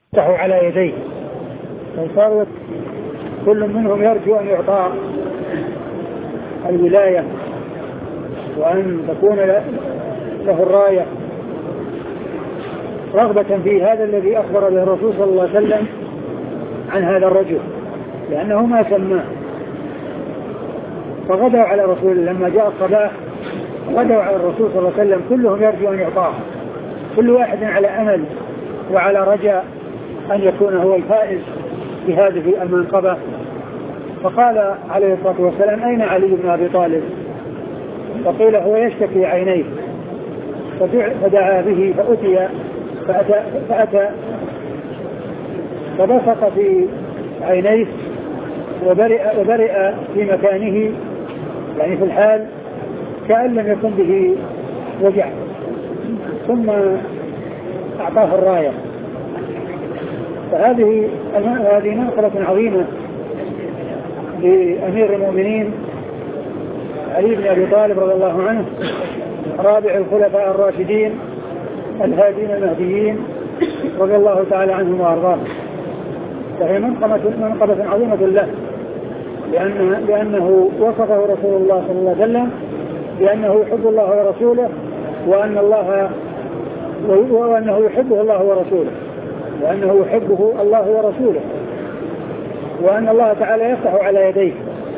فتحوا على يديه، فصارت كل منهم يرجو أن يعطى الولاية وأن تكون له الراية، رغبة في هذا الذي أخبر به الرسول صلى الله عليه وسلم عن هذا الرجل، لأنه ما سماه. فغدوا على رسول الله لما جاء الصباح، غدوا على الرسول صلى الله عليه وسلم كلهم يرجو أن يعطاه، كل واحد على أمل وعلى رجاء أن يكون هو الفائز بهذه المنقبة. فقال عليه الصلاة والسلام: أين علي بن أبي طالب؟ فقيل: هو يشتكي عينيه. فدعا به فأتى فبصق في عينيه وبرئ في مكانه، يعني في الحال كأن لم يكن به وجع، ثم أعطاه الراية. فهذه منقبة عظيمة لأمير المؤمنين علي بن أبي طالب رضي الله عنه، رابع الخلفاء الراشدين الهادين المهديين رضي الله تعالى عنهم وأرضاهم. فهي منقبة عظيمة له، لأنه وصفه رسول الله صلى الله عليه وسلم بأنه يحب الله ورسوله، وأنه يحبه الله ورسوله، وأنه يحبه الله ورسوله، وأن الله تعالى يفتح على يديه.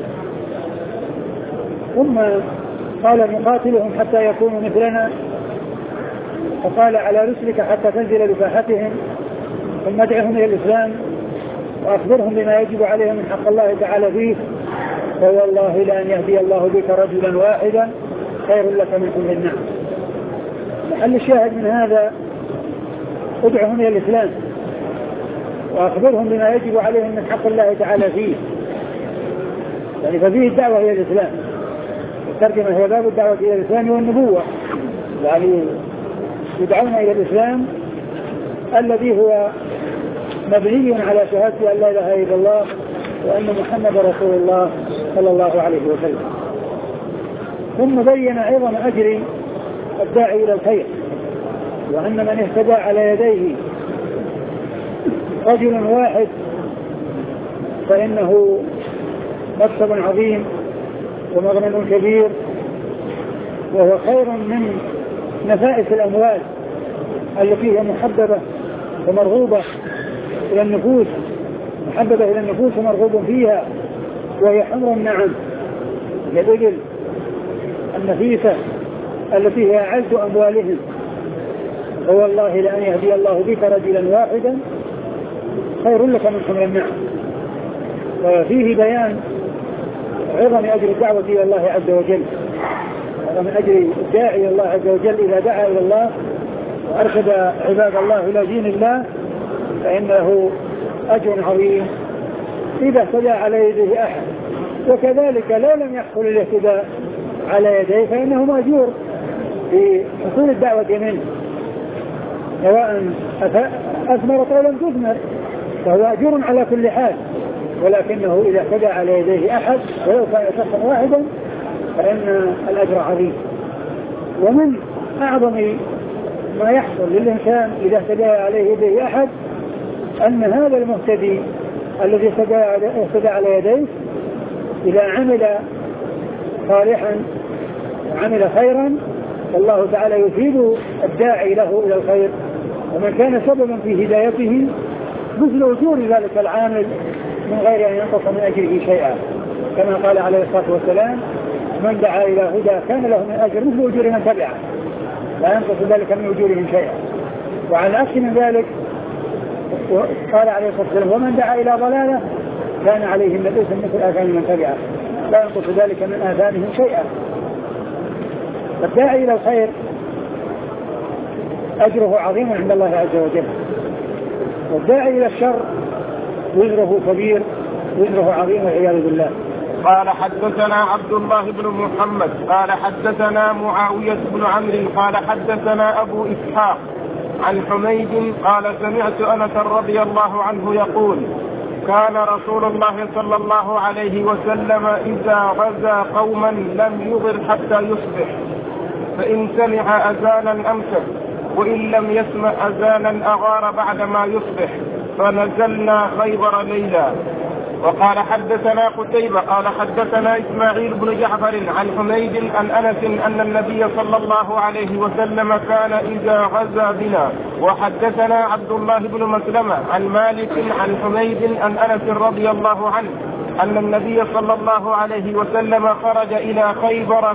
ثم قال: نقاتلهم حتى يكونوا مثلنا. فقال: على رسلك حتى تنزل لفاحتهم، ثم ادعهم إلى الإسلام وأخبرهم بما يجب عليهم من حق الله تعالى فيه، فوالله لأن يهدي الله بك رجلا واحدا خير لك من حمر النعم. محل الشاهد من هذا: ادعهم إلى الإسلام وأخبرهم بما يجب عليهم من حق الله تعالى فيه، يعني ففيه الدعوة إلى الإسلام. الترجمة هي باب الدعوة إلى الإسلام والنبوة، يعني يدعون إلى الإسلام الذي هو مبني على شهادة أن لا إله إلا الله وأن محمد رسول الله صلى الله عليه وسلم. ثم بين عظم أجر الداعي إلى الخير، وأن من اهتدى على يديه رجل واحد فإنه مكسب عظيم ومغنم كبير، وهو خير من نفائس الأموال التي هي محببة ومرغوبة إلى النفوس، محببة إلى النفوس ومرغوب فيها، وهي حمر النعم، الإبل النفيسة التي هي أعز أموالهم. فوالله لأن يهدي الله بك رجلا واحدا خير لك من حمر النعم. وفيه بيان عظم أجر الدعوة إلى الله عز وجل، ومن أجر الداعي إلى الله عز وجل إذا دعا إلى الله وأرشد عباد الله إلى دين الله فإنه أجر عظيم إذا اهتدى على يديه أحد. وكذلك لو لم يحصل الاهتداء على يديه فإنه مأجور في حصول الدعوة منه، سواء أثمرت أو لم تثمر فهو أجور على كل حال، ولكنه إذا اهتدى على يديه أحد ولو كان شخصا واحدا فإن الأجر عظيم. ومن أعظم ما يحصل للإنسان إذا اهتدى عليه يديه أحد أن هذا المهتدي الذي اهتدى على يديه إذا عمل صالحا وعمل خيرا فالله تعالى يفيد الداعي له إلى الخير، ومن كان سببا في هدايته مثل أجور ذلك العامل من غير أن ينقص من أجره شيئا، كما قال عليه الصلاة والسلام: من دعا إلى هدى كان له من أجر مثل أجور من تبعه لا ينقص ذلك من أجورهم شيئا. وعلى عكس من ذلك قال عليه الصلاة والسلام: ومن دعا إلى ضلالة كان عليه الإثم مثل آثام من تبعه لا ينقص ذلك من آثامهم شيئا. فالداعي إلى الخير أجره عظيم عند الله عز وجل، والداعي إلى الشر وزره كبير، وزره عظيم والعياذ بالله. قال: حدثنا عبد الله بن محمد قال حدثنا معاوية بن عمرو قال حدثنا أبو إسحاق عن حميد قال: سمعت أنس رضي الله عنه يقول: كان رسول الله صلى الله عليه وسلم إذا غزا قوما لم يغر حتى يصبح، فإن سمع أذانا أمسك، وإن لم يسمع أذانا أغار بعدما يصبح، فنزلنا خيبر ليلا. وقال حدثنا قتيبة قال حدثنا إسماعيل بن جعفر عن حميد عن أنس أن النبي صلى الله عليه وسلم كان إذا غزا بنا. وحدثنا عبد الله بن مسلمة عن مالك عن حميد عن أنس رضي الله عنه أن النبي صلى الله عليه وسلم خرج إلى خيبر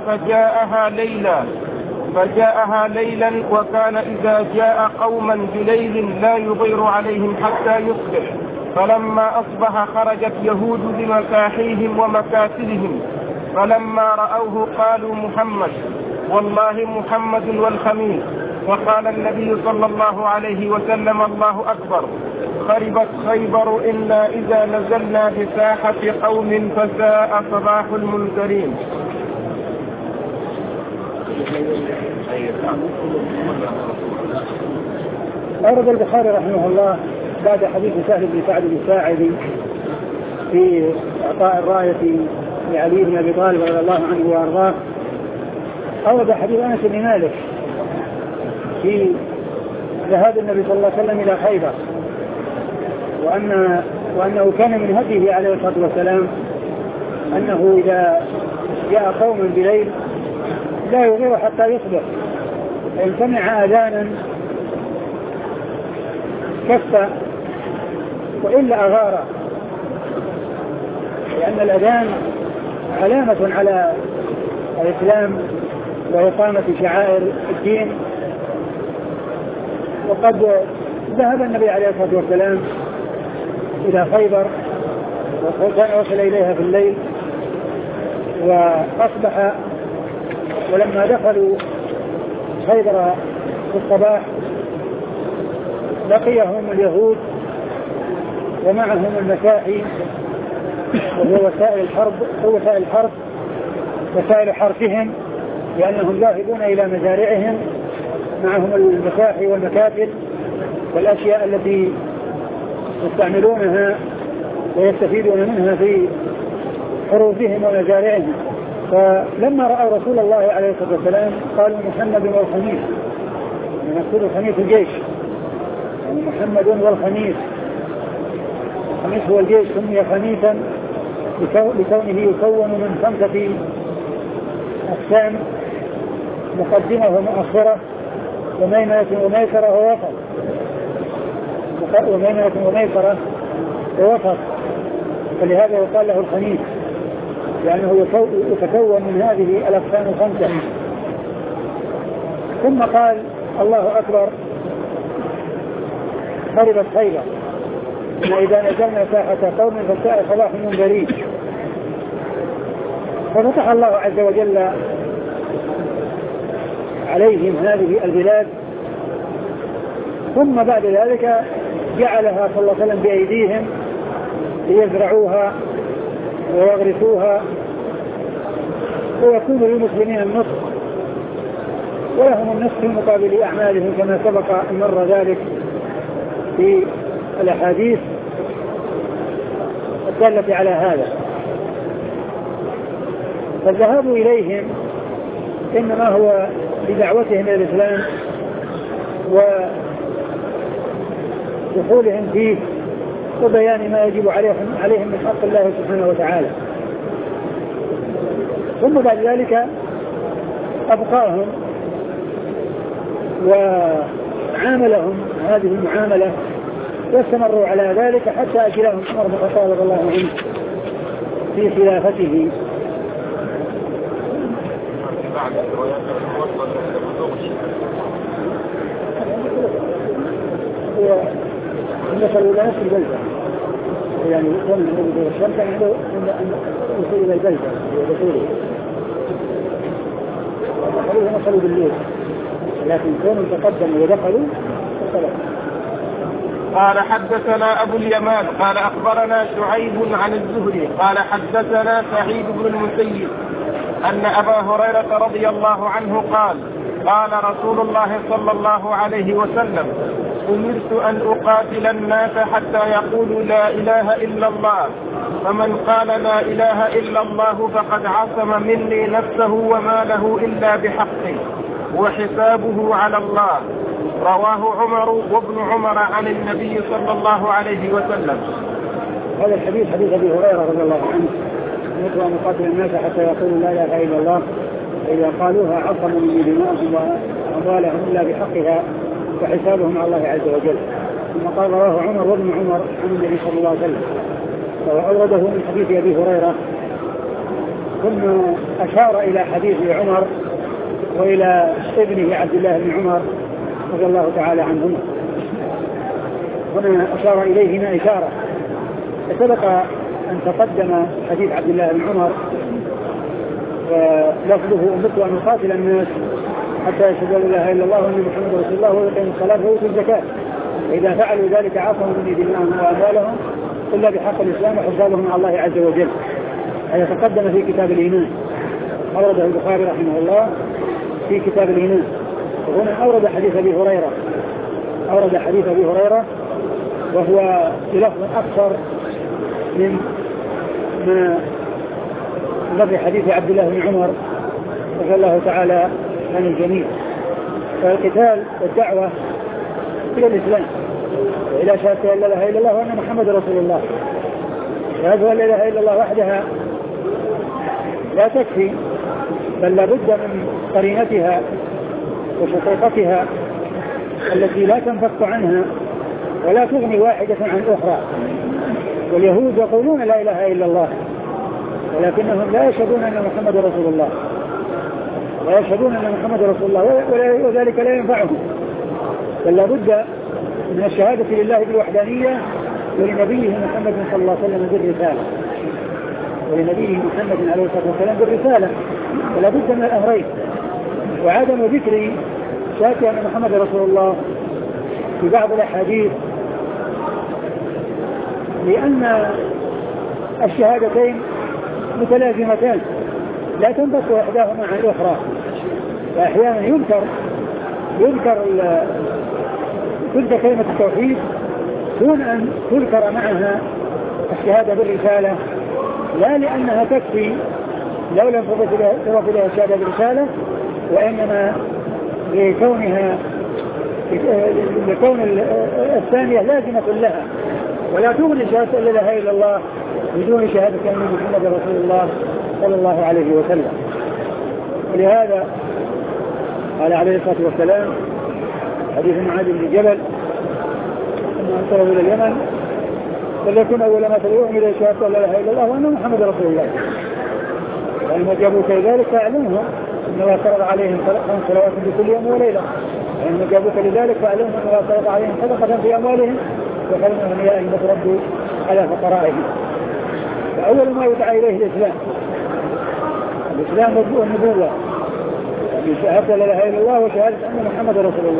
فجاءها ليلا وكان إذا جاء قوما بليل لا يغير عليهم حتى يصبح. فلما أصبح خرجت يهود بمكاحيهم ومكاسلهم فلما رأوه قالوا محمد، والله محمد والخميس. وقال النبي صلى الله عليه وسلم الله أكبر، خربت خيبر إلا إذا نزلنا بساحة قوم فساء صباح المنذرين. أورد البخاري رحمه الله بعد حديث سهل بن سعد الساعدي في إعطاء الراية لعلي بن أبي طالب رضي الله عنه وأرضاه، أورد حديث أنس بن مالك في ذهاب النبي صلى الله عليه وسلم إلى خيبر، وأنه كان من هديه عليه الصلاة والسلام أنه إذا جاء قوم بليل لا يغير حتى يصبح، فإن سمع أذانا كف وإلا أغار، لأن الأذان علامة على الإسلام وإقامة شعائر الدين. وقد ذهب النبي عليه الصلاة والسلام إلى خيبر وكان وصل إليها في الليل وأصبح، ولما دخلوا خيبر في الصباح لقيهم اليهود ومعهم المساحي وهو وسائل الحرب وسائل حرثهم، لأنهم ذاهبون إلى مزارعهم معهم المساحي والمكاتل والأشياء التي يستعملونها ويستفيدون منها في حروثهم ومزارعهم. فلما رأوا رسول الله عليه الصلاة والسلام قالوا محمد والخميس، يقول خميس الجيش، يعني محمد والخميس. الخميس هو الجيش، سمي خميسا لكونه يكون من 5 أقسام: مقدمة ومؤخرة وميمنة وميسرة ووسط. وميمنة وميسرة ووسط، فلهذا يقال له الخميس، لأنه يتكون من هذه الأقسام 5. ثم قال الله أكبر، خربت خيبر وإذا نزلنا ساحة قوم فساء صباح المنذرين. ففتح الله عز وجل عليهم هذه البلاد، ثم بعد ذلك جعلها صلى الله عليه وسلم بأيديهم ليزرعوها ويغرسوها، ويكون للمسلمين النصف ولهم النصف في مقابل أعمالهم كما سبق أن مر ذلك في الأحاديث الدالة على هذا. فالذهاب إليهم إنما هو بدعوتهم إلى الإسلام ودخولهم فيه وبيان ما يجب عليهم من حق الله سبحانه وتعالى. ثم بعد ذلك أبقاهم وعاملهم هذه المعاملة واستمروا على ذلك حتى أجلهم عمر بن الخطاب رضي الله عنه في خلافته. وصلوا إلى نفس البلدة، يعني يكون من الشمس عنده يصل إلى البلدة ودخوله، وصلوا بالليل، لكن كونوا تقدموا ودخلوا فصلوا. قال حدثنا أبو اليمان قال أخبرنا شعيب عن الزهري قال حدثنا سعيد بن المسيب أن أبا هريرة رضي الله عنه قال قال رسول الله صلى الله عليه وسلم: أمرت أن أقاتل الناس حتى يقولوا لا إله إلا الله، فمن قال لا إله إلا الله فقد عصم مني نفسه وما له إلا بحقه وحسابه على الله. رواه عمر وابن عمر عن النبي صلى الله عليه وسلم. هذا الحديث حديث أبي هريرة رضي الله عنه: أمرت أن أقاتل الناس حتى يقولوا لا إله إلا الله، فإذا قالوها عصموا مني دماءهم وأموالهم إلا بحقها وحسابهم على الله عز وجل. ثم قال: رواه عمر وابن عمر عن النبي صلى الله عليه وسلم. وأورده من حديث أبي هريرة، ثم أشار إلى حديث عمر وإلى ابنه عبد الله بن عمر رضي الله تعالى عنهما. هنا أشار إليهما إشارة. سبق أن تقدم حديث عبد الله بن عمر ولفظه: أمرت أن أقاتل الناس حتى يشهدوا لا إله إلا الله وأن محمدا رسول الله ويقيموا الصلاة ويؤتوا الزكاة، فإذا فعلوا ذلك عصموا مني دماءهم وأموالهم إلا بحق الإسلام وحسابهم على الله عز وجل. هذا تقدم في كتاب الإيمان، أورده البخاري رحمه الله في كتاب الإيمان. وهنا أورد حديث أبي هريرة وهو بلفظ أكثر من لفظ حديث عبد الله بن عمر رضي الله تعالى عن الجميع. فالقتال والدعوة إلى الإسلام وإلى شهادة أن لا إله إلا الله وأن محمد رسول الله. شهادة أن لا إله إلا الله وحدها لا تكفي، بل لابد من قرينتها وشقيقتها التي لا تنفك عنها ولا تغني واحدة عن أخرى. واليهود يقولون لا إله إلا الله ولكنهم لا يشهدون أن محمد رسول الله، وذلك لا ينفعهم، بل لابد من الشهادة لله بالوحدانية ولنبيه محمد صلى الله عليه وسلم بالرسالة، ولا بد من الأمرين. وعدم ذكر شهادة أن محمد رسول الله في بعض الأحاديث لأن الشهادتين متلازمتان لا تنبث إحداهما عن الأخرى، فأحيانا يذكر كلمة التوحيد دون أن تذكر معها الشهادة بالرسالة، لا لأنها تكفي لو لم تضف لها الشهادة بالرسالة، وإنما لكون الثانية لازمة لها، ولا تغني شهادة لا إله إلا الله بدون شهادة أن محمد رسول الله صلى الله عليه وسلم. ولهذا قال عليه الصلاة والسلام حديث معاذ بن جبل أنه انتهوا إلى اليمن فليكن أول ما تدعوهم إلى شهادة لا إله إلا الله وأن محمد رسول الله، فإن جابوك لذلك فاعلمهم أنه فرض عليهم 5 صلوات بكل يوم وليلة، فإن جابوك لذلك فاعلمهم أنه فرض عليهم صدقة في أموالهم وخيرهم أغنيائهم فتردوا على فقرائهم. فأول ما يدعى إليه الإسلام والنبوة بشهادة لا إله إلا الله وشهادة أن محمد رسول الله.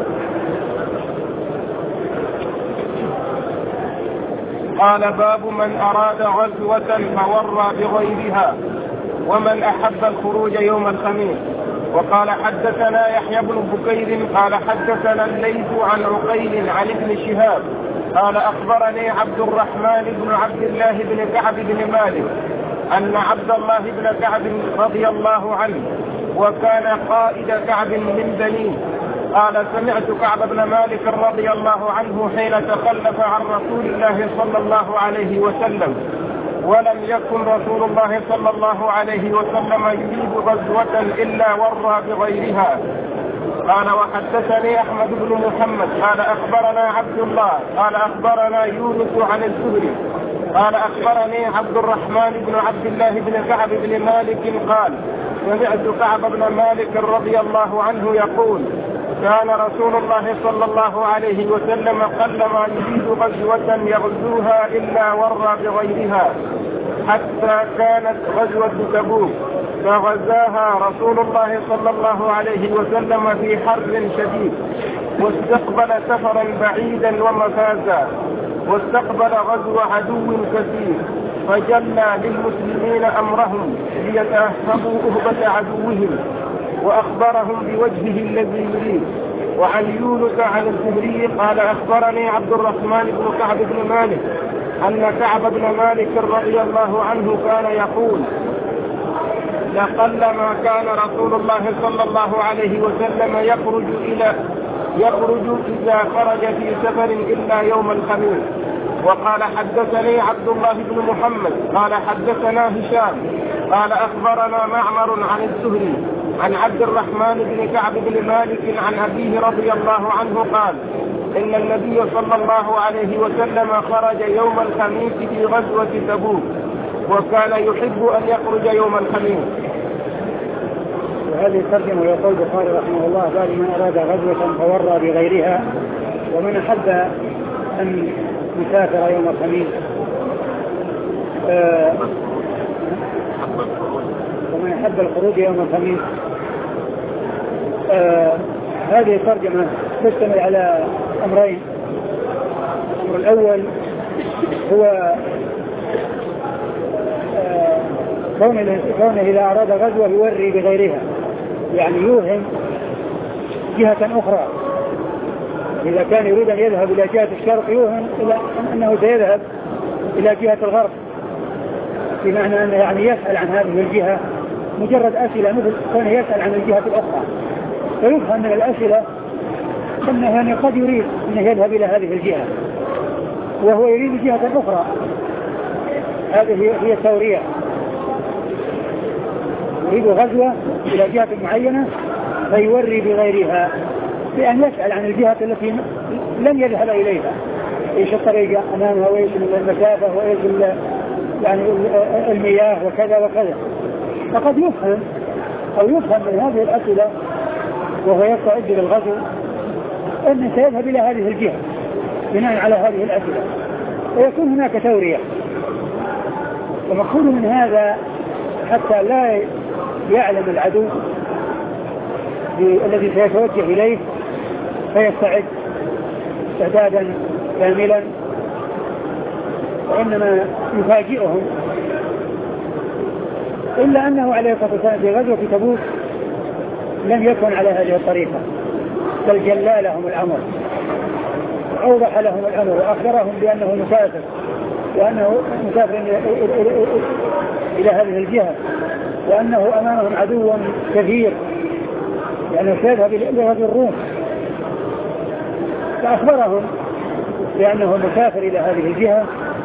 قال: باب من أراد غزوة فورى بغيرها ومن أحب الخروج يوم الخميس. وقال: حدثنا يحيى بن بكير قال حدثنا الليث عن عقيل عن ابن شهاب قال: أخبرني عبد الرحمن بن عبد الله بن كعب بن مالك أن عبد الله بن كعب رضي الله عنه وكان قائد كعب من بنيه قال: سمعت كعب بن مالك رضي الله عنه حين تخلف عن رسول الله صلى الله عليه وسلم، ولم يكن رسول الله صلى الله عليه وسلم يريد غزوة إلا ورى بغيرها. قال: وحدثني أحمد بن محمد قال أخبرنا عبد الله قال أخبرنا يونس عن الزهري قال أخبرني عبد الرحمن بن عبد الله بن كعب بن مالك قال: سمعت كعب بن مالك رضي الله عنه يقول: كان رسول الله صلى الله عليه وسلم قلما يريد غزوة يغزوها إلا ورى بغيرها، حتى كانت غزوة تبوك فغزاها رسول الله صلى الله عليه وسلم في حر شديد، واستقبل سفرا بعيدا ومفازا، واستقبل غزو عدو كثير، فجلى للمسلمين أمرهم ليتأهبوا أهبة عدوهم، وأخبرهم بوجهه الذي يريد. وعن يونس عن الزهري قال: أخبرني عبد الرحمن بن كعب بن مالك أن كعب بن مالك رضي الله عنه كان يقول: لقلما كان رسول الله صلى الله عليه وسلم يخرج إلى يخرج إذا خرج في سفر إلا يوم الخميس. وقال حدثني عبد الله بن محمد قال حدثنا هشام قال أخبرنا معمر عن الزهري عن عبد الرحمن بن كعب بن مالك عن أبيه رضي الله عنه قال إن النبي صلى الله عليه وسلم خرج يوم الخميس في غزوة تبوك وكان يحب أن يخرج يوم الخميس. وهذه الترجمة يقول البخاري رحمه الله: بعد من أراد غزوة فورى بغيرها، ومن أحب أن يسافر يوم الخميس ومن أحب الخروج يوم الخميس. هذه الترجمة تشتمل على أمرين. الأمر الأول هو كونه إذا أراد غزوة يوري بغيرها، يعني يوهم جهة أخرى. إذا كان يريد أن يذهب إلى جهة الشرق يوهم أنه سيذهب إلى جهة الغرب، بمعنى أنه يعني يسأل عن هذه الجهة مجرد أسئلة، مثل كونه يسأل عن الجهة الأخرى، فيفهم من الأسئلة أنه يعني قد يريد أن يذهب إلى هذه الجهة وهو يريد جهة أخرى. هذه هي التورية، يريد غزوة إلى جهة معينة فيوري بغيرها بأن يسأل عن الجهة التي لم يذهب إليها، إيش الطريق أمامها وإيش المسافة وإيش يعني المياه وكذا وكذا. فقد يفهم أو يفهم من هذه الأسئلة وهو يستعد للغزو أن سيذهب إلى هذه الجهة بناء على هذه الأسئلة، ويكون هناك تورية. ومقصود من هذا حتى لا يعلم العدو الذي سيتوجه إليه فيستعد استعدادا كاملا، وإنما يفاجئهم. إلا أنه عليه الصلاة والسلام في غزوة تبوك لم يكن على هذه الطريقة، بل جلى لهم الأمر، أوضح لهم الأمر وأخبرهم بأنه مسافر، وأنه مسافر إلى هذه الجهة، وأنه أمامهم عدو كثير يعني سيذهب إلى هذه الروم. فأخبرهم بأنه مسافر إلى هذه الجهة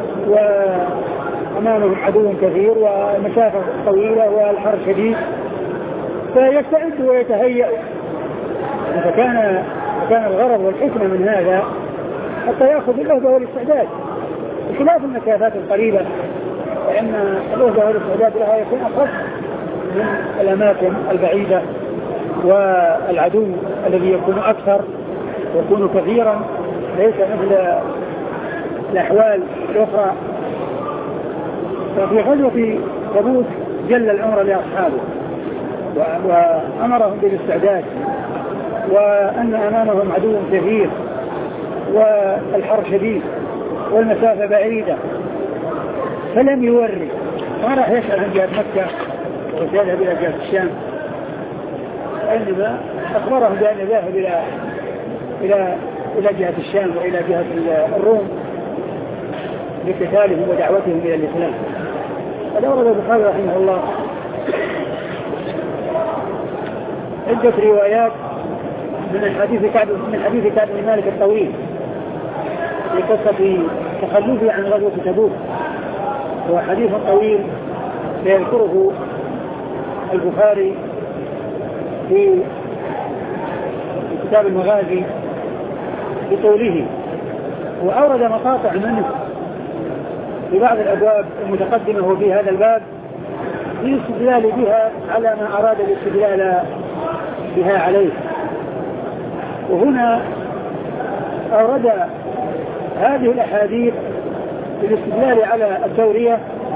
وأمامهم عدو كثير والمسافة طويلة والحر شديد، فيستعد ويتهيأ. فكان الغرض والحكمة من هذا حتى يأخذ الأهدى والاستعداد بخلاف المسافات القريبة، فإن الأهدى والاستعداد لها يكون أخف من الأماكن البعيدة، والعدو الذي يكون أكثر يكون كثيرا ليس مثل الأحوال الأخرى. ففي غزوة تبوك جل الأمر لأصحابه وأمرهم بالاستعداد، وأن أمامهم عدو كثير والحر شديد والمسافة بعيدة، فلم يوري، ما راح يسأل عن جهة مكة وسيذهب إلى جهة الشام، إنما أخبرهم بأن ذاهب إلى جهة الشام وإلى جهة الروم لقتالهم ودعوتهم إلى الإسلام. قد أورد البخاري رحمه الله عدة روايات من حديث كعب بن مالك الطويل في قصة تخلفه عن غزوة تبوك، هو حديث طويل يذكره البخاري في كتاب المغازي بطوله، وأورد مقاطع منه في بعض الأبواب المتقدمة وفي هذا الباب في استدلال بها على ما أراد الاستدلال بها عليه. وهنا أورد هذه الأحاديث بالاستدلال على التورية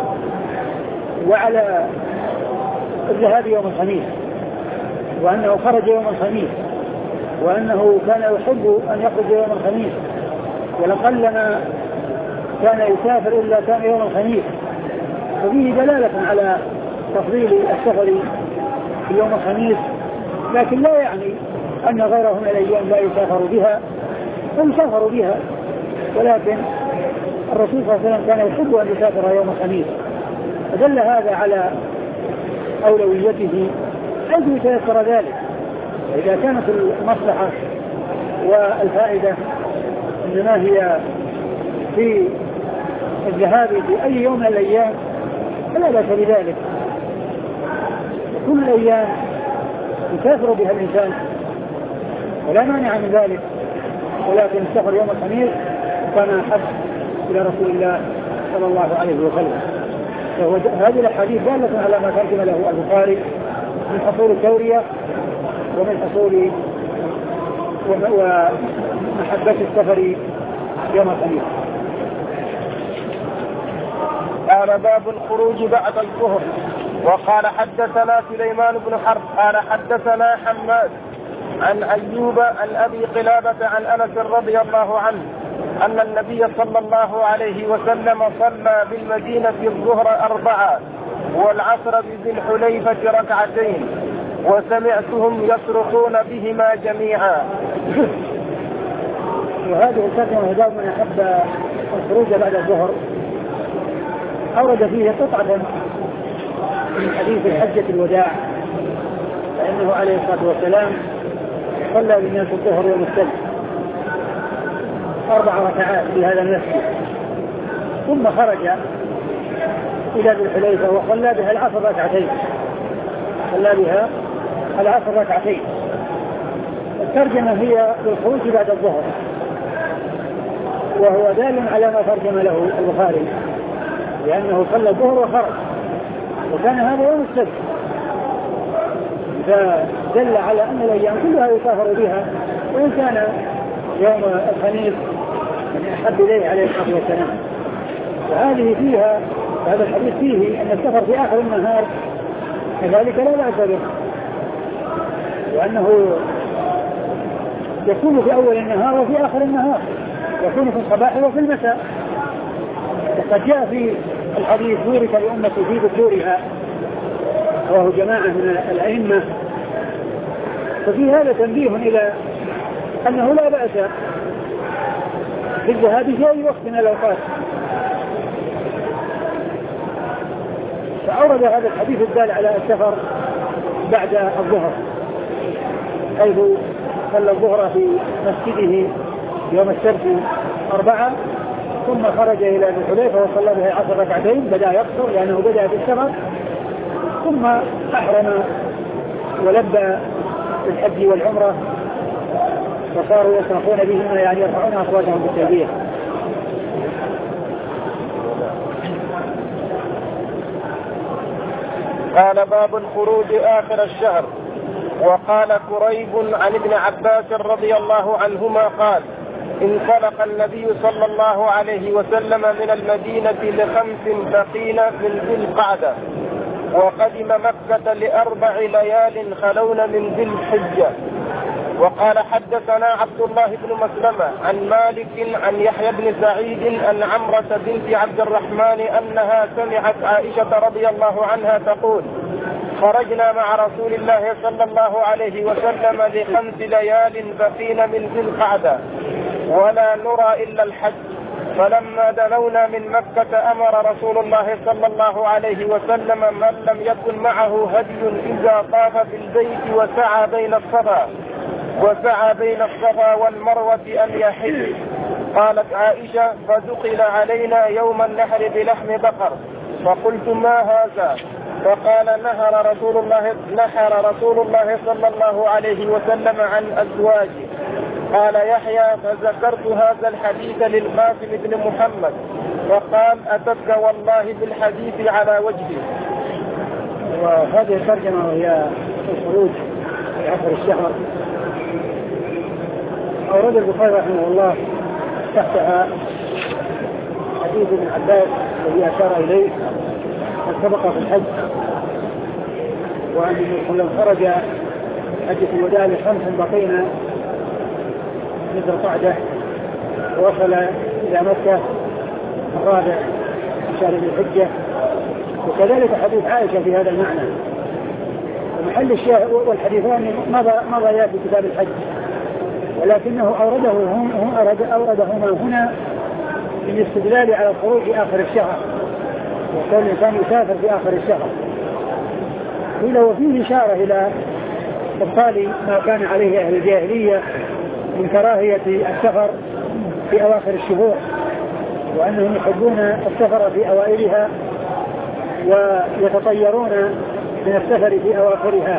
وعلى الذهاب يوم الخميس، وأنه خرج يوم الخميس، وأنه كان يحب أن يخرج يوم الخميس، ولقلما كان يسافر إلا كان يوم الخميس، ففيه دلالة على تفضيل السفر في يوم الخميس، لكن لا يعني أن غيرهم من الأيام لا يسافر بها، هم سافروا بها، ولكن الرسول صلى الله عليه وسلم كان يحب أن يسافر يوم الخميس، فدل هذا على أولويته حيث يتيسر ذلك. وإذا كانت المصلحة والفائدة إنما هي في الذهاب في أي يوم من الأيام فلا بأس بذلك، كل الأيام يسافر بها الإنسان ولا مانع من ذلك، ولكن السفر يوم الخميس كان أحب إلى رسول الله صلى الله عليه وسلم. هذه الأحاديث دالة على ما ترجم له البخاري من حصول التورية ومن حصول ومحبة السفر يوم الخميس. قال باب الخروج بعد الظهر. وقال حدثنا سليمان بن حرب قال حدثنا حماد عن أيوب عن أبي قلابة عن أنس رضي الله عنه أن النبي صلى الله عليه وسلم صلى بالمدينة الظهر 4 والعصر بذي الحليفة 2 وسمعتهم يصرخون بهما جميعا. وهذه الترجمة هداية من أحب الخروج بعد الظهر أورد فيه قطعة من حديث الحجة الوداع، فإنه عليه الصلاة والسلام صلى بالناس الظهر يوم السبت 4 ركعات في هذا المسجد، ثم خرج إلى ذي الحليفة وصلى بها العصر 2 صلى بها العصر 2. الترجمة هي للخروج بعد الظهر، وهو دال على ما ترجم له البخاري لأنه صلى الظهر وخرج، وكان هذا يوم السبت، فدل على أن الأيام كلها يسافر بها، وإن كان يوم الخميس من أحب إليه عليه الصلاة والسلام. وهذه فيها هذا الحديث فيه أن السفر في آخر النهار كذلك لا بأس به، وأنه يكون في أول النهار وفي آخر النهار، يكون في الصباح وفي المساء. وقد جاء في الحديث بورك لأمتي في ذكورها، وهو جماعة من الأئمة، ففي هذا تنبيه إلى أنه لا بأس بالذهاب في أي وقت من الأوقات. فأورد هذا الحديث الدال على السفر بعد الظهر، حيث صلى الظهر في مسجده يوم السبت 4 ثم خرج إلى ذي الحليفة وصلى بها العصر 2 بدأ يقصر لأنه بدأ بالسفر، ثم أحرم ولبى الحج والعمرة وصاروا يصرخون بهما يعني يرفعون أصواتهم بالتلبية. قال باب الخروج آخر الشهر. وقال كريب عن ابن عباس رضي الله عنهما قال انطلق النبي صلى الله عليه وسلم من المدينة ل5 بقين من ذي القعدة، وقدم مكة ل4 ليال خلون من ذي الحجة. وقال حدثنا عبد الله بن مسلمة عن مالك عن يحيى بن سعيد أن عمرة بنت عبد الرحمن أنها سمعت عائشة رضي الله عنها تقول خرجنا مع رسول الله صلى الله عليه وسلم ل5 ليال بقين من ذي القعدة ولا نرى إلا الحج، فلما دنونا من مكة أمر رسول الله صلى الله عليه وسلم من لم يكن معه هدي إذا طاف بالبيت وسعى بين الصفا والمروة أن يحج. قالت عائشة فدخل علينا يوم النحر بلحم بقر، فقلت ما هذا؟ فقال نحر رسول الله صلى الله عليه وسلم عن أزواجه. قال يحيى فذكرت هذا الحديث للقاسم بن محمد فقال أتتك والله بالحديث على وجهه. وهذه الترجمة وهي الخروج في آخر الشهر أورد البخاري رحمه الله تحتها حديث ابن عباس الذي أشار إليه وسبق في الحج، وأن النبي صلى الله عليه وسلم خرج حجة الوداع ل5 بقين مثل القعدة ووصل إلى مكة 4 شهر ذي الحجة. وكذلك حديث عائشة في هذا المعنى. ومحل الشاهد والحديثان مضيا في كتاب الحج، ولكنه أوردهما هنا للاستدلال على الخروج في آخر الشهر، وكان الإنسان يسافر في آخر الشهر. وفيه إشارة إلى إبطال ما كان عليه أهل الجاهلية من كراهية السفر في أواخر الشهور، وأنهم يحبون السفر في أوائلها ويتطيرون من السفر في أواخرها.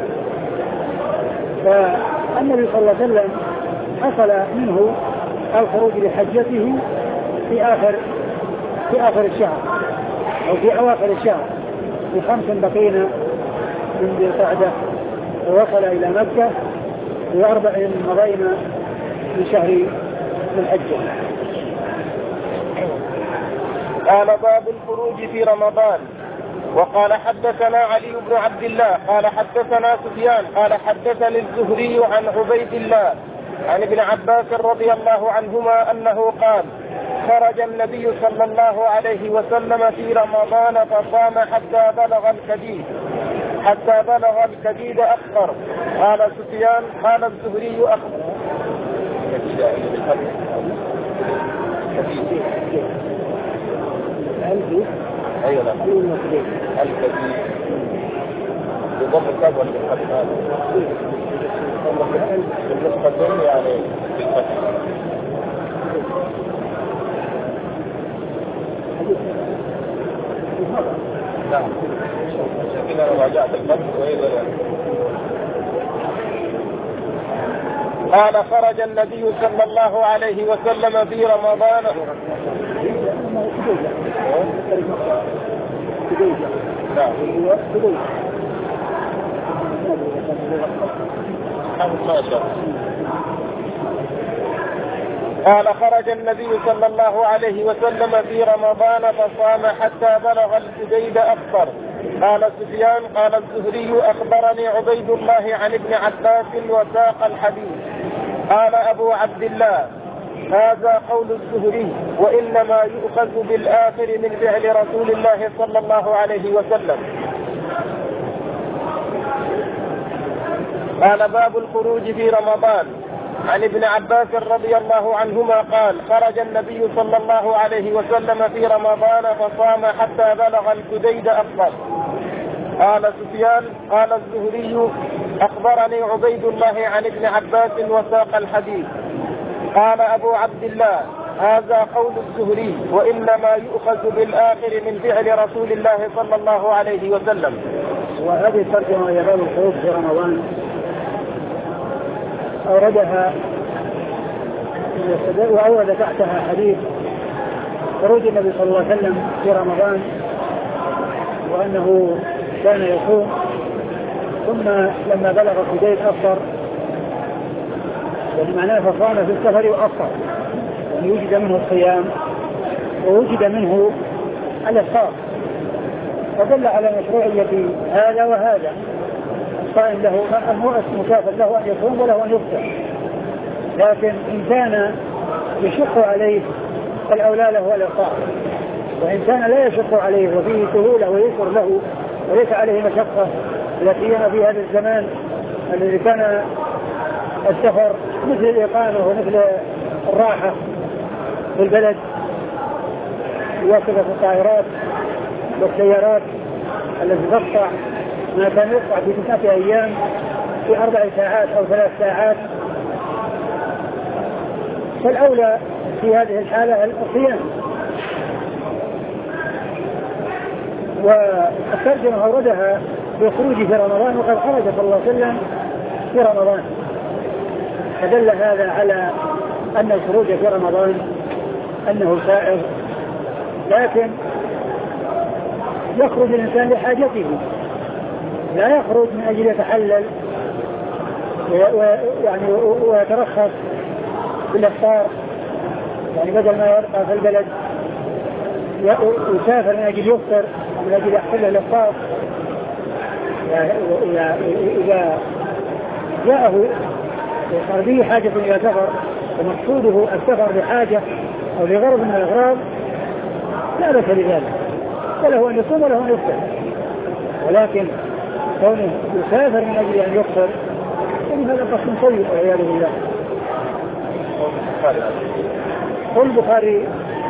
فالنبي صلى الله عليه وسلم حصل منه الخروج لحجته في آخر الشهر أو في أواخر الشهر ب5 بقينا من ذي القعدة، ووصل إلى مكة ب4 مضينا من شهر ذي الحجة. قال باب الخروج في رمضان. وقال حدثنا علي بن عبد الله قال حدثنا سفيان قال حدثني الزهري عن عبيد الله عن ابن عباس رضي الله عنهما أنه قال خرج النبي صلى الله عليه وسلم في رمضان فصام حتى بلغ الكديد أخر. قال سفيان قال الزهري أخر. أيوة الكثير بضم الكتاب والفتح بالنسبة يعني بالفتح. نعم عشان كده أنا راجعت الفتح وإذا قال خرج النبي صلى الله عليه وسلم في رمضان قال خرج النبي صلى الله عليه وسلم في رمضان فصام حتى بلغ الجديد أفطر. قال سفيان قال الزهري أخبرني عبيد الله عن ابن عباس وساق الحديث. قال أبو عبد الله هذا قول الزهري وإنما يؤخذ بالآخر من فعل رسول الله صلى الله عليه وسلم. قال باب الخروج في رمضان. عن ابن عباس رضي الله عنهما قال خرج النبي صلى الله عليه وسلم في رمضان فصام حتى بلغ الجديد أفطر. قال سفيان قال الزهري أخبرني عبيد الله عن ابن عباس وساق الحديث. قال أبو عبد الله هذا قول الزهري وإنما يؤخذ بالآخر من فعل رسول الله صلى الله عليه وسلم. وهذه الترجمة هي باب الخروج في رمضان أوردها وأورد تحتها حديث خروج النبي صلى الله عليه وسلم في رمضان وأنه كان يصوم ثم لما بلغ الجديد أفطر، يعني معناه فصام في السفر وأفطر، يعني وجد منه الصيام ووجد منه الإفطار، فدل على مشروعية هذا وهذا. الصائم له المسافر له أن يصوم وله أن يفطر، لكن إن كان يشق عليه فالأولى له الإفطار، وإن كان لا يشق عليه وفيه سهولة ويسر له وليس عليه مشقة، التي في هذا الزمان الذي كان السفر مثل الإقامة ومثل الراحة في البلد بواسطة الطائرات والسيارات التي تقطع ما كان يقطع في 9 أيام في 4 ساعات أو 3 ساعات، فالأولى في هذه الحالة الصيام. والترجمة أوردها بخروج في رمضان وقد خرج صلى الله عليه وسلم في رمضان، فدل هذا على أن الخروج في رمضان أنه سائغ، لكن يخرج الإنسان لحاجته، لا يخرج من أجل يتحلل يعني ويترخص بالإفطار، يعني بدل ما يبقى في البلد يسافر من أجل يفطر من أجل يحصل له الإفطار. إذا جاءه صار به حاجة إلى سفر ومقصوده السفر لحاجة أو لغرض من الأغراض لا بأس بذلك، وله أن يصوم وله أن يفطر، ولكن كونه يسافر من أجل أن يفطر يعني هذا قسم سيء والعياذ بالله. قل البخاري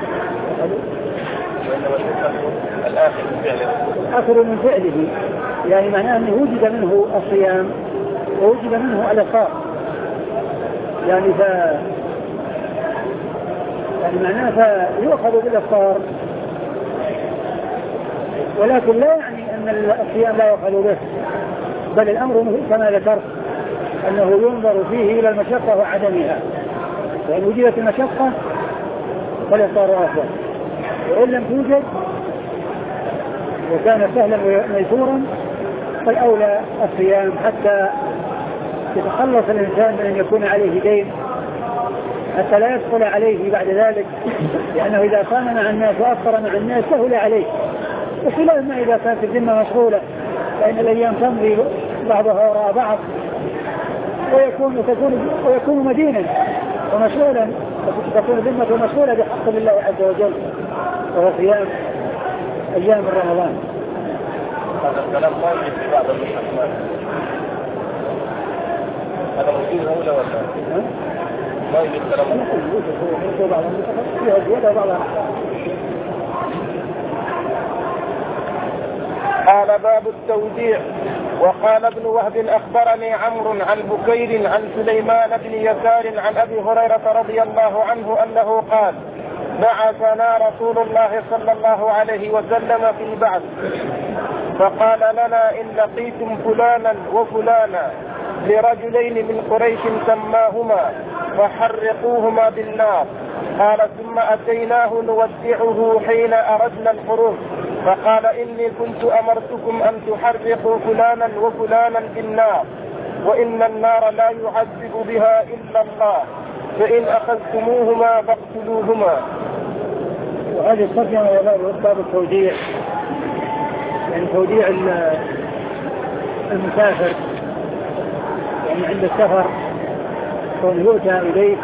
الآخر من فعله، يعني معناه أنه وجد منه الصيام ووجد منه الإفطار، يعني معناه فيؤخذ بالإفطار، ولكن لا يعني أن الصيام لا يؤخذ به، بل الأمر كما ذكرت أنه ينظر فيه إلى المشقة وعدمها، فإن وجدت المشقة فالإفطار أفضل، وإن لم توجد وكان سهلا وميسورا فالأولى الصيام حتى يتخلص الإنسان من أن يكون عليه دين، حتى لا يدخل عليه بعد ذلك، لأنه إذا صام مع الناس وأفطر مع الناس سهل عليه، وخلاف ما إذا كانت الذمة مشغولة، فإن الأيام تمضي بعضها وراء بعض ويكون مدينا ومشغولا، تكون ذمته مشغولة بحق الله عز وجل، وهو صيام أيام رمضان. هذا الكلام ما يجب في بعض المحكمات، هذا موجود أولى ولا ما يجب الكلام؟ فيها زيادة وبعضها. قال باب التوديع. وقال ابن وهب أخبرني عمرو عن بكير عن سليمان بن يسار عن أبي هريرة رضي الله عنه أنه قال: بعثنا رسول الله صلى الله عليه وسلم في بعث فقال لنا: إن لقيتم فلانا وفلانا لرجلين من قريش سماهما فحرقوهما بالنار. قال: ثم أتيناه نودعه حين أردنا الحروب فقال: إني كنت أمرتكم أن تحرقوا فلانا وفلانا بالنار، وإن النار لا يعذب بها إلا الله، فإن أخذتموهما فاقتلوهما. وهذه الترجمة باب التوديع، يعني توديع المسافر، يعني عند السفر كون يؤتى إليه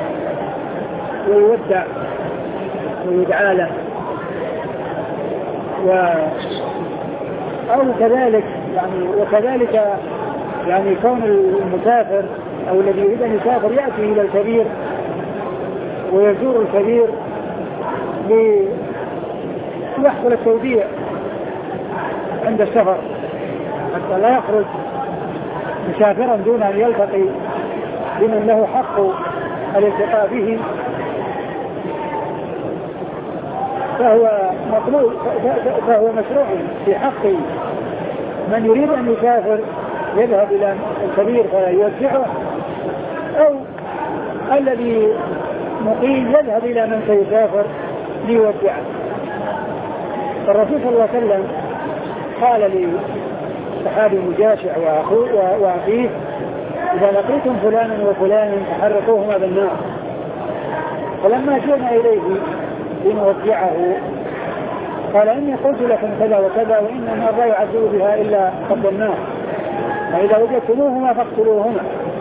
ويودع ويدعى له، أو كذلك يعني وكذلك يعني كون المسافر أو الذي يريد أن يسافر يأتي إلى الكبير ويزور الكبير ليحصل التوديع عند السفر، حتى لا يخرج مسافرا دون أن يلتقي بمن له حق الالتقاء به، فهو مشروع في حق من يريد أن يسافر يذهب إلى الكبير فيودعه، أو الذي مقيم يذهب إلى من سيسافر ليودعه. الرسول صلى الله عليه وسلم قال لصحابي مجاشع وأخيه: إذا لقيتم فلانا وفلانا فحرقوهما بالنار. فلما جئنا إليه لنودعه قال: إني قلت لكم كذا وكذا، وإن النار لا يعذب بها إلا قبل النار، فإذا وجدتموهما فاقتلوهما.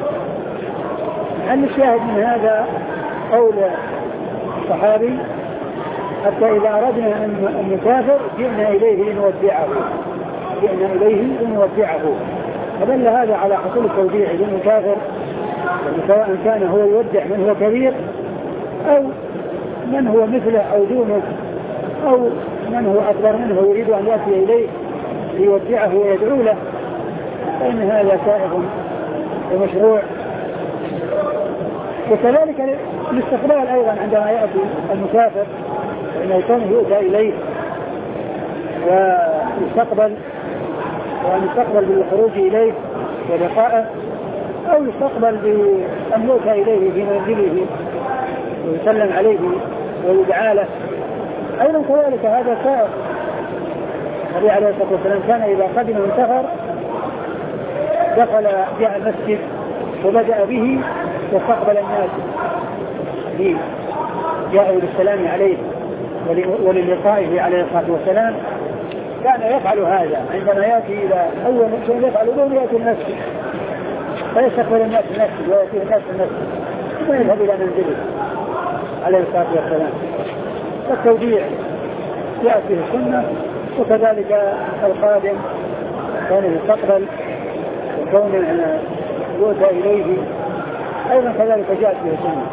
هل الشاهد من هذا قول الصحابي: حتى إذا أردنا أن نسافر جئنا إليه لنودعه، فدل هذا على حصول التوديع للمسافر، سواء كان هو يودع من هو كبير أو من هو مثله أو دونه أو من هو أكبر منه يريد أن يأتي إليه ليودعه ويدعو له، فإن هذا سائغ ومشروع. وكذلك الاستقبال أيضا عندما يأتي المسافر، فإنه يكون يؤتى إليه ويستقبل، وأن يستقبل بالخروج إليه ولقائه، أو يستقبل بأن يؤتى إليه في منزله ويسلم عليه ويدعى له. أيضا كذلك هذا سائر. النبي عليه الصلاة والسلام كان إذا قدم من سفر جاء المسجد وبدأ به واستقبل الناس به، جاءوا للسلام عليه وللقائه عليه الصلاة والسلام. كان يفعل هذا عندما يأتي إلى أول شيء يفعله يأتي المسجد فيستقبل الناس في المسجد ويأتي الناس في المسجد ثم يذهب إلى منزله عليه الصلاة والسلام. فالتوديع يأتي السنة، وكذلك القادم كونه يستقبل وكونه يؤتى إليه أيضا كذلك جاءت به السنة.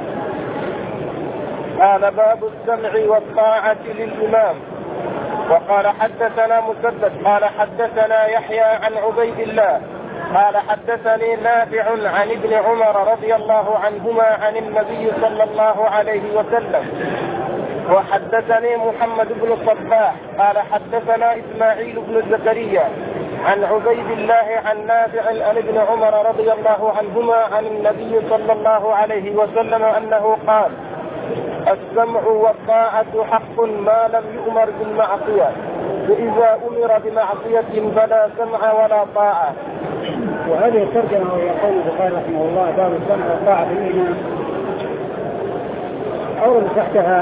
قال: باب السمع والطاعة للإمام. وقال: حدثنا مسدد قال: حدثنا يحيى عن عبيد الله قال حدثني نافع عن ابن عمر رضي الله عنهما عن النبي صلى الله عليه وسلم. وحدثني محمد بن الصباح قال حدثنا إسماعيل بن زكريا عن عبيد الله عن نافع عن ابن عمر رضي الله عنهما عن النبي صلى الله عليه وسلم أنه قال: السمع والطاعة حق ما لم يؤمر بالمعصية، فإذا أمر بمعصية فلا سمع ولا طاعة. وهذه الترجمة وهي قول البخاري رحمه الله باب السمع والطاعة في الإيمان، أورد تحتها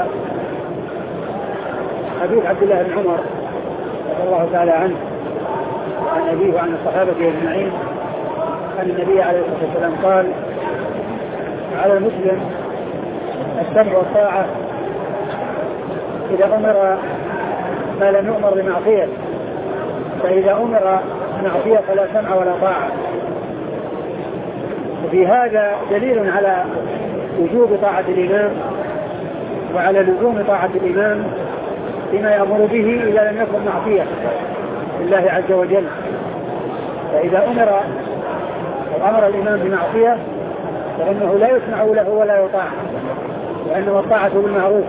حديث عبد الله بن عمر رضي الله تعالى عنه عن أبيه وعن الصحابة أجمعين أن النبي عليه الصلاة والسلام قال: على المسلم السمع والطاعة إذا أمر ما لم يؤمر بمعصية، فإذا أمر بمعصية فلا سمع ولا طاعة. وفي هذا دليل على وجوب طاعة الإمام وعلى لزوم طاعة الإمام فيما يأمر به إذا لم يكن معصية لله عز وجل. فإذا أمر الإمام بمعصية فإنه لا يسمع له ولا يطاع، وإنما الطاعة بالمعروف.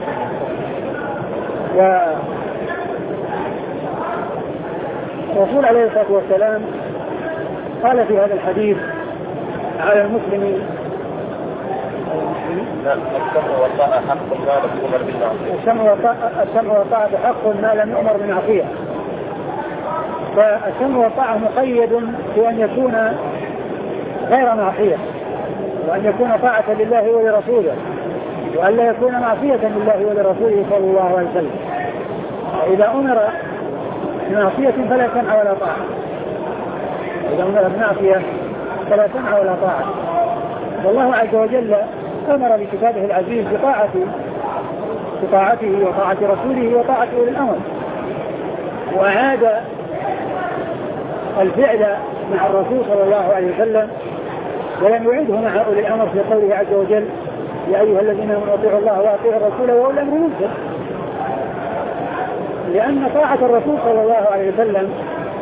والرسول عليه الصلاة والسلام قال في هذا الحديث: على المسلم السمع والطاعة حق ما لم يؤمر بمعصية. فالسمع والطاعة مقيد بأن يكون غير معصية، وأن يكون طاعة لله ولرسوله، وأن لا يكون معصية لله ولرسوله صلى الله عليه وسلم. فإذا أمر بمعصية فلا سمع ولا طاعة، إذا أمر بمعصية فلا سمع ولا طاعة. والله عز وجل أمر بكتابه العزيز بطاعته وطاعة رسوله وطاعة أولي الأمر، وأعاد الفعل مع الرسول صلى الله عليه وسلم ولم يعده مع أولي الأمر في قوله عز وجل: يا أيها الذين آمنوا اطيعوا الله واطيعوا الرسول وأولي الأمر منكم. لأن طاعة الرسول صلى الله عليه وسلم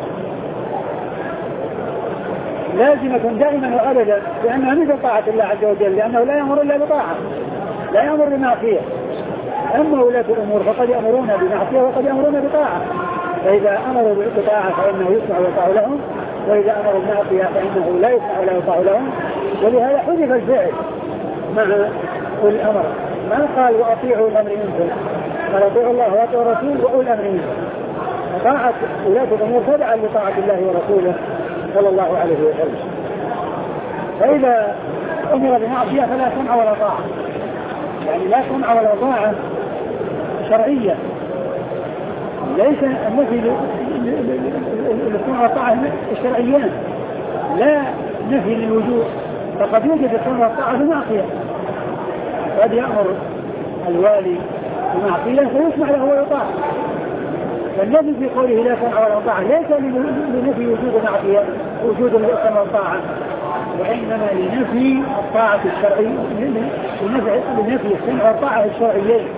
لازمة دائما وأبدا، لأنها مثل طاعة الله عز وجل، لأنه لا يأمر إلا بطاعة، لا يأمر بمعصية. أما ولاة الأمور فقد يأمرون بمعصية وقد يأمرون بطاعة، فإذا أمروا بطاعة فإنه يسمع ويطاع لهم، وإذا أمروا بمعصية فإنه لا يسمع ولا يطاع لهم. ولهذا حذف الفعل مع أولي الأمر، ما قال وأطيعوا الأمر منكم، قال أطيعوا الله وأطيعوا الرسول وأولي الأمر منكم. فطاعة ولاة الأمور تبعا لطاعة الله ورسوله صلى الله عليه وسلم. فإذا أمر بمعصية فلا سمع ولا طاعة، يعني لا سمع ولا طاعة شرعية، ليس النفي للسمع والطاعة الشرعيان، لا نفي للوجوب، فقد يوجد السمع والطاعة بمعصية. قد يأمر الوالي بمعصية فيسمع له ويطاع، فالنبي في قوله لا سمع ولا طاعة ليس لنفي وجود معصية وجود السمع والطاعة، وإنما لنفي الطاعة الشرعية، لنفي السمع والطاعة الشرعيين،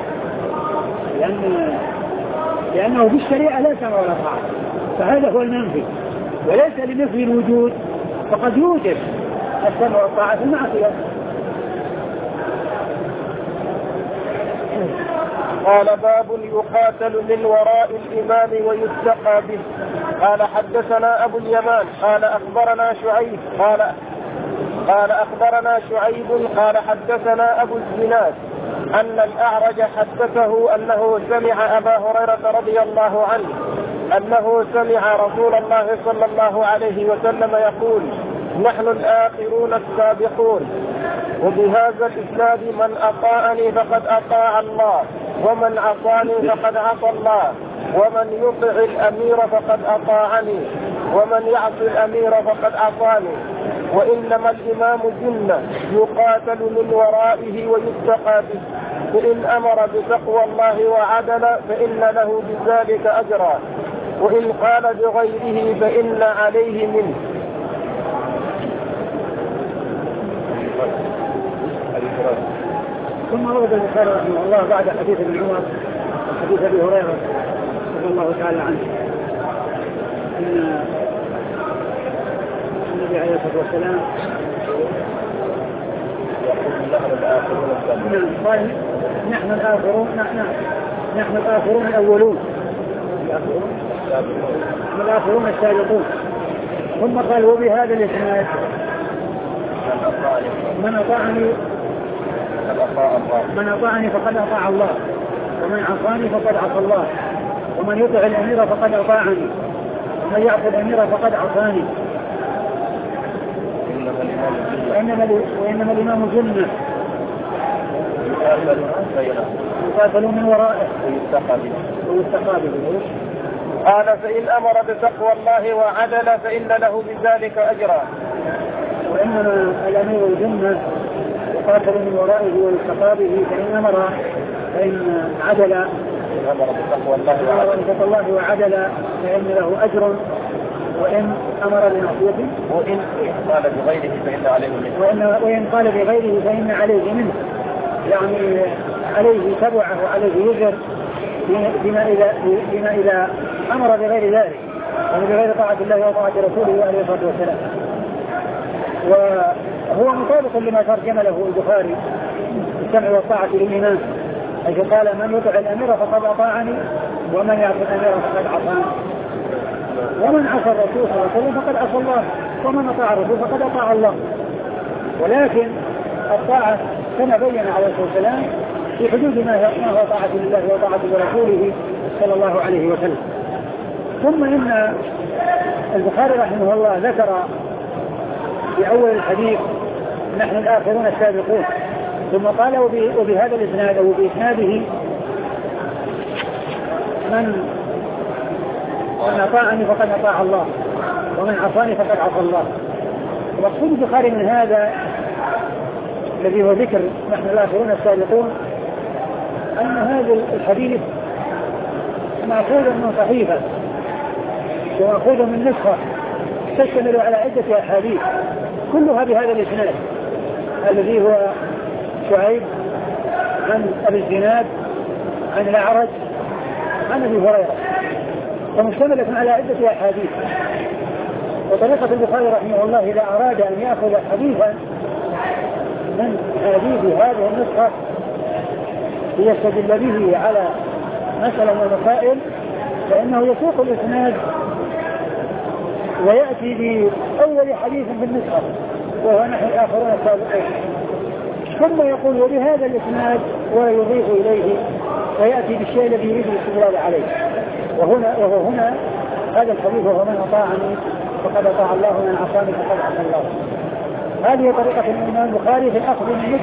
لأنه بالشريعة لا سمع ولا طاعة، فهذا هو المنفي، وليس لنفي الوجود، فقد يوجد السمع والطاعة في المعصية. قال: باب يقاتل من وراء الإمام ويتقى به. قال: حدثنا أبو اليمان قال أخبرنا شعيب قال أخبرنا شعيب قال حدثنا أبو الزناد أن الأعرج حدثه أنه سمع أبا هريرة رضي الله عنه أنه سمع رسول الله صلى الله عليه وسلم يقول: نحن الآخرون السابقون. وبهذا الإسناد: من أطاعني فقد أطاع الله، ومن عصاني فقد عصى الله، ومن يطع الأمير فقد أطاعني، ومن يعصي الأمير فقد عصاني. وإنما الإمام جنة يقاتل من ورائه ويتقى به، فإن أمر بتقوى الله وعدل فإن له بذلك أجرا، وإن قال بغيره فإن عليه منه. ثم ورد البخاري رحمه الله بعد حديث ابن عمر حديث ابي هريره رضي الله تعالى عنه ان رسوله عليه الصلاة والسلام. قال نحن الآخرون الأولون، نحن الآخرون السابقون. ثم قال وبهذا الإسناد من أطاعني فقد أطاع الله، ومن عصاني فقد عصى الله، ومن يطع الأمير فقد أطاعني، ومن يعصي الأمير فقد عصاني. وإنما الإمام جنة يقاتل من ورائه ويستقى به. قال فإن أمر بتقوى الله وعدل فإن له بذلك أجرا. وإنما الأمير الجنة يقاتل من ورائه ويستقى به، فإن أمر فإن عدل أمر بتقوى الله وعدل فإن له أجر، وإن أمر بمعصيته وإن قال بغيره فإن عليه منه، وإن قال بغيره فإن عليه منه، يعني عليه تبعه وعليه وزر بما إذا أمر بغير ذلك، يعني بغير طاعة الله وطاعة رسوله عليه الصلاة والسلام. وهو مطابق لما ترجم له البخاري السمع والطاعة للإمام، حيث قال من يطع الأمير فقد أطاعني، ومن يعصي الأمير فقد عصاني، ومن عصى الرسول صلى الله عليه وسلم فقد عصى الله، ومن أطاع الرسول فقد أطاع الله. ولكن الطاعة كما بين عليه الصلاة والسلام في حدود ما هو طاعة لله وطاعة رسوله صلى الله عليه وسلم. ثم إن البخاري رحمه الله ذكر في أول الحديث نحن الآخرون السابقون، ثم قال وبهذا الإسناد أو بإسناده من أطاعني فقد أطاع الله، ومن عصاني فقد عصى الله. ومقصود البخاري من هذا الذي هو ذكر نحن الآخرون السابقون أن هذا الحديث مأخوذ من صحيفة ومأخوذ من نسخة تشتمل على عدة أحاديث كلها بهذا الإسناد الذي هو شعيب عن أبي الزناد عن الأعرج عن أبي هريرة، ومشتملة على عدة أحاديث. وطريقة البخاري رحمه الله إذا أراد أن يأخذ حديثا من حديث هذه النسخة ليستدل به على مسألة من المسائل، فإنه يسوق الإسناد ويأتي بأول حديث في النسخة وهو نحن الآخرون السابقون، ثم يقول وبهذا الإسناد ويضيف إليه ويأتي بالشيء الذي يريد الاستدلال عليه. وهو هنا هذا الحديث وهو من أطاعني فقد أطاع الله ومن عصاني فقد عصى الله. هذه طريقة الإمام البخاري في الأخذ من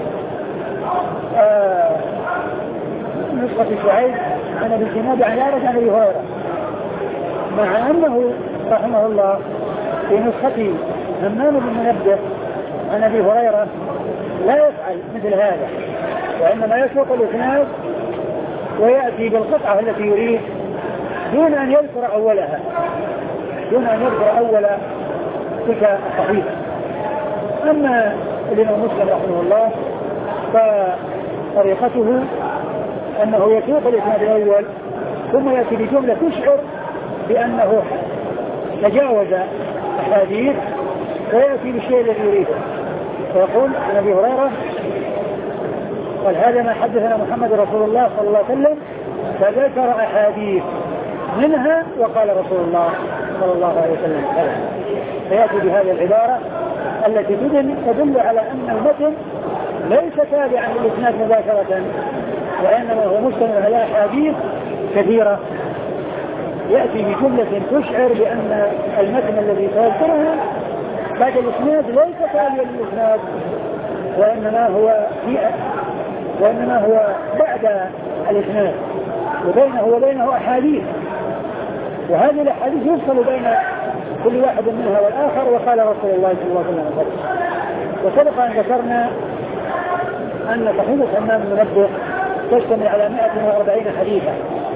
نسخة شعيب عن أبي الزناد عن الأعرج عن أبي هريرة، مع أنه رحمه الله في نسخة همام بن منبه عن أبي هريرة لا يفعل مثل هذا، وإنما يسوق الإسناد ويأتي بالقطعة التي يريد دون أن يذكر أولها، دون أن يذكر أول تلك الصحيفة. أما الإمام مسلم رحمه الله فطريقته أنه يسوق الإسناد الأول ثم يأتي بجملة تشعر بأنه تجاوز أحاديث ويأتي بالشيء الذي يريده، فيقول عن أبي هريرة قال هذا ما حدثنا محمد رسول الله صلى الله عليه وسلم، فذكر أحاديث منها وقال رسول الله صلى الله عليه وسلم هذا، فيأتي بهذه العبارة التي تدل على أن المتن ليس تابعا للإسناد مباشرة، وإنما هو مشتمل على أحاديث كثيرة، يأتي بجملة تشعر بأن المتن الذي سيذكرها بعد الإسناد ليس تابعا للإسناد، وإنما هو بعد الإسناد وبينه وبينه أحاديث، وهذه الأحاديث يفصل بين كل واحد منها والآخر. وقال رسول الله صلى الله عليه وسلم. وسبق أن ذكرنا أن صحيفة همام بن منبه تشتمل على 140 حديثا،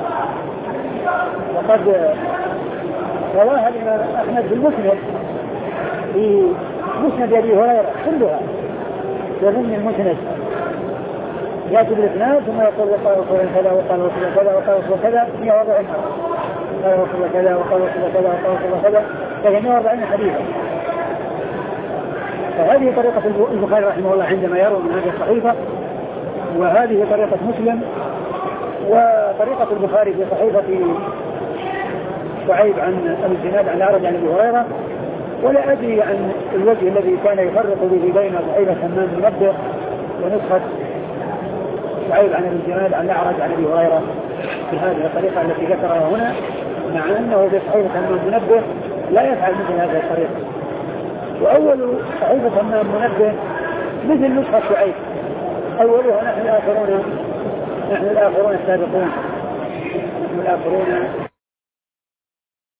وقد رواها الإمام أحمد في المسند في مسند أبي هريرة كلها ضمن المسند، يأتي بالإسناد ثم يقول وقال رسول كذا وقال رسول كذا وقال رسول كذا 140 قال رسول كذا وقال رسول كذا وقال رسول كذا 140 حديثا. فهذه طريقة البخاري رحمه الله عندما يروي من هذه الصحيفة، وهذه طريقة مسلم، وطريقة البخاري في صحيفة شعيب عن أبي الزناد عن الأعرج عن أبي هريرة. ولا أدري عن الوجه الذي كان يفرق به بين صحيفة همام بن منبه ونسخة شعيب عن أبي الزناد عن الأعرج عن أبي هريرة بهذه الطريقة التي ذكرها هنا، مع أنه في صحيفة همام بن منبه لا يفعل مثل هذه الطريقة. وأول صحيفة همام بن منبه مثل نسخة شعيب، أولها نحن الآخرون السابقون، نحن الآخرون